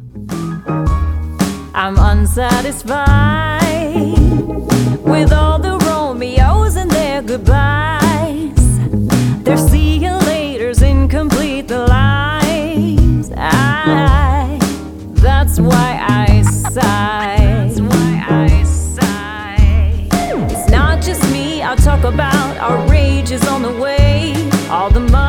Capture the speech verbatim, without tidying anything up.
I'm unsatisfied with all the Romeos and their goodbyes. Their see you laters incomplete the lies. I, that's why I sigh. That's why I sigh. It's not just me, I'll talk about outrageous on the way. All the money